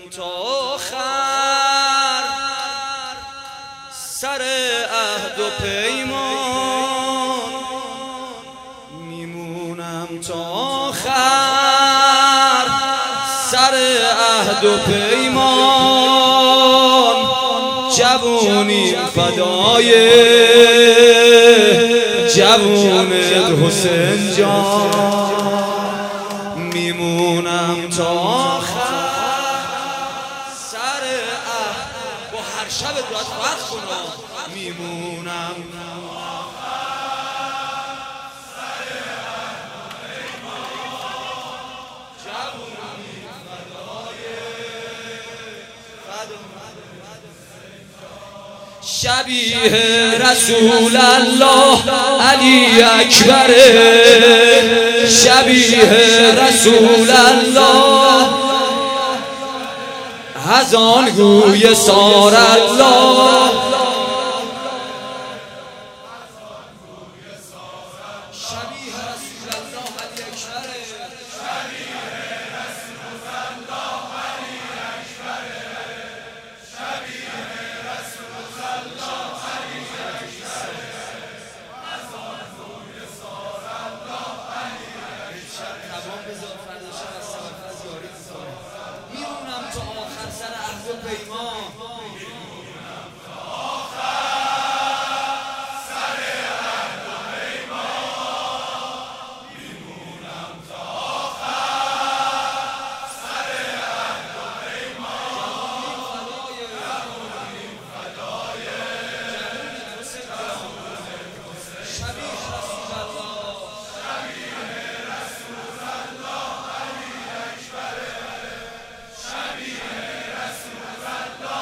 تا آخر سر عهد و پیمان، میمونم تا آخر سر عهد و پیمان. جوونی فدای جوونت حسین جان، میمونم تا آخر سر عهد. با هر شب باید فتح کنم. میمونم شبیه رسول الله علی اکبر، شبیه رسول الله از آن گوی سار الله. شبیه رسول الله علی اکبر، شبیه رسول الله علی اکبر، شبیه رسول الله علی اکبر از آن گوی سار الله علی اکبر. تمام بذار فردا شب از سبب از یاری میکنه. میمونم تا آخر سر عهد و پیمان، میمونم تا آخر سر عهد و پیمان، میمونم تا آخر سر عهد و پیمان. جوونیم فدای جوونت حسین جان، شبیه رسول الله، شبیه رسول الله علی اکبر، شبیه رسول الله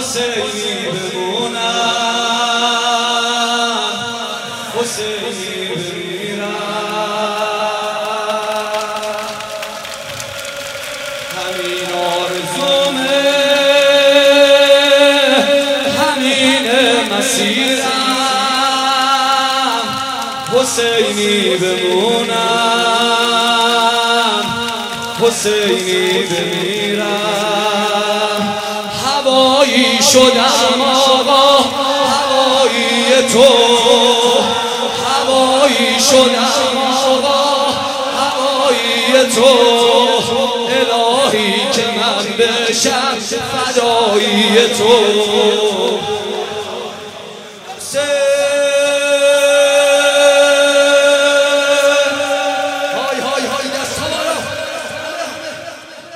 حسینی بمونم حسینی بمیرم همین آرزومه همین مسیرم حسینی بمونم حسینی بمیرم هوایی شدم آقا هوایی تو هوایی شدم آقا هوایی تو الهی که من بشم فدایی تو